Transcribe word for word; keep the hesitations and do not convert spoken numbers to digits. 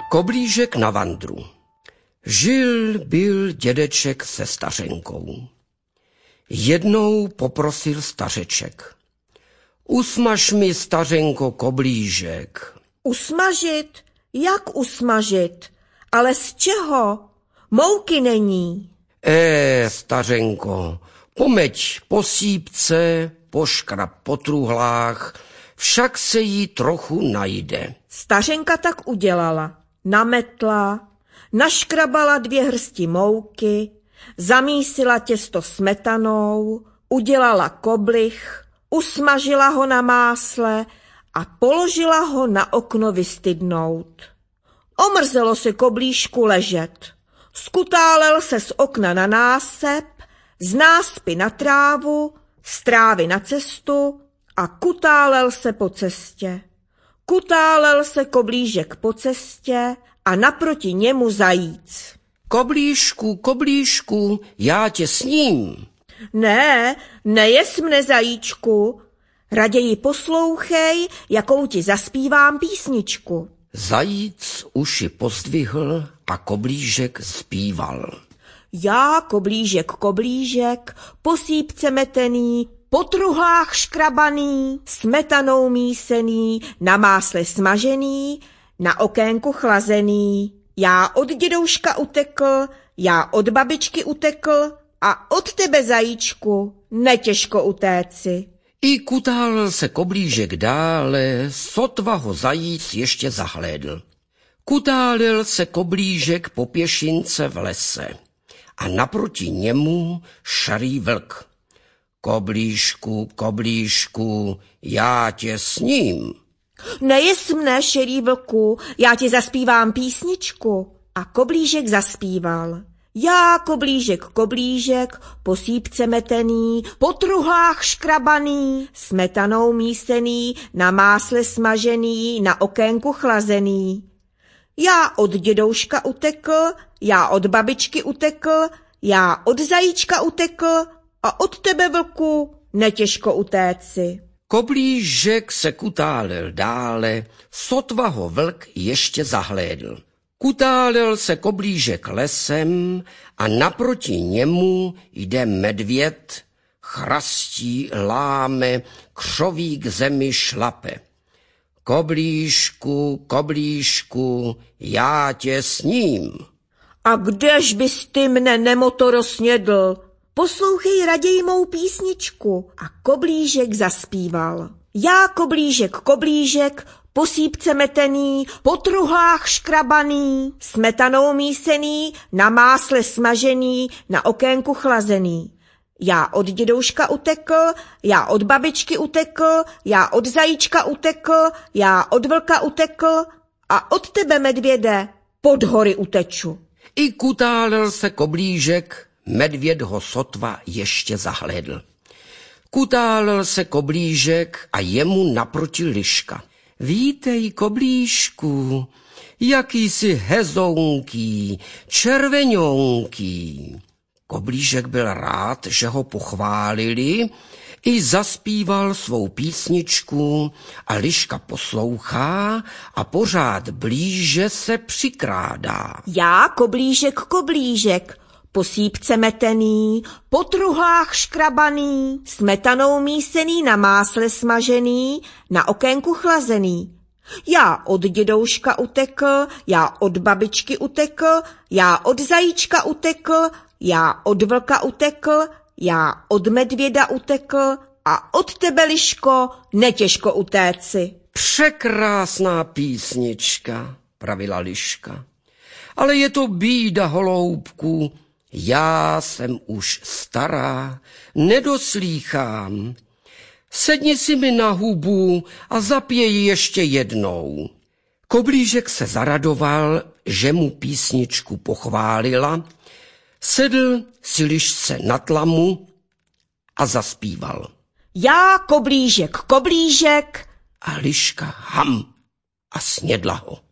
Koblížek na vandru. Žil byl dědeček se stařenkou. Jednou poprosil stařeček. Usmaž mi, stařenko, koblížek. Usmažit? Jak usmažit? Ale z čeho? Mouky není. Eh, stařenko, pomeď po sípce, poškrab po truhlách, však se jí trochu najde. Stařenka tak udělala. Nametla, naškrabala dvě hrsti mouky, zamísila těsto smetanou, udělala koblich, usmažila ho na másle a položila ho na okno vystydnout. Omrzelo se koblížku ležet. Skutálel se z okna na násep, z náspy na trávu, z trávy na cestu a kutálel se po cestě. Kutálel se koblížek po cestě a naproti němu zajíc. Koblížku, koblížku, já tě sním. Ne, nejes mne, zajíčku. Raději poslouchej, jakou ti zaspívám písničku. Zajíc uši pozdvihl a koblížek zpíval. Já, koblížek, koblížek, po sípce metený, po truhlách škrabaný, smetanou mísený, na másle smažený, na okénku chlazený. Já od dědouška utekl, já od babičky utekl a od tebe, zajíčku, netěžko utéci. I kutálel se koblížek dále, sotva ho zajíc ještě zahlédl. Kutálel se koblížek po pěšince v lese a naproti němu šarý vlk. Koblížku, koblížku, já tě sním. Nejes mne, šerý vlku, já ti zaspívám písničku. A koblížek zaspíval. Já, koblížek, koblížek, po sípce metený, po truhlách škrabaný, smetanou mísený, na másle smažený, na okénku chlazený. Já od dědouška utekl, já od babičky utekl, já od zajíčka utekl a od tebe, vlku, netěžko utéci. Koblížek se kutálel dále, sotva ho vlk ještě zahlédl. Kutálel se koblížek lesem a naproti němu jde medvěd, chrastí, láme, křoví k zemi šlape. Koblížku, koblížku, já tě sním. A kdež bys ty mne, nemotoro, snědl? Poslouchej raději mou písničku. A koblížek zaspíval. Já, koblížek, koblížek, po sípce metený, po truhlách škrabaný, smetanou mísený, na másle smažený, na okénku chlazený. Já od dědouška utekl, já od babičky utekl, já od zajíčka utekl, já od vlka utekl a od tebe, medvěde, pod hory uteču. I kutálel se koblížek, medvěd ho sotva ještě zahlédl. Kutálel se koblížek a jemu naproti liška. Vítej, koblížku, jaký jsi hezounký, červeňounký. Koblížek byl rád, že ho pochválili, i zaspíval svou písničku a liška poslouchá a pořád blíže se přikrádá. Já, koblížek, koblížek, po sípce metený, po truhlách škrabaný, smetanou mísený, na másle smažený, na okénku chlazený. Já od dědouška utekl, já od babičky utekl, já od zajíčka utekl, já od vlka utekl, já od medvěda utekl a od tebe, liško, netěžko utéci. Překrásná písnička, pravila liška. Ale je to bída, holoubku, já jsem už stará, nedoslýchám. Sedni si mi na hubu a zapěj ještě jednou. Koblížek se zaradoval, že mu písničku pochválila, sedl si lišce na tlamu a zaspíval. Já, koblížek, koblížek. A liška ham a snědla ho.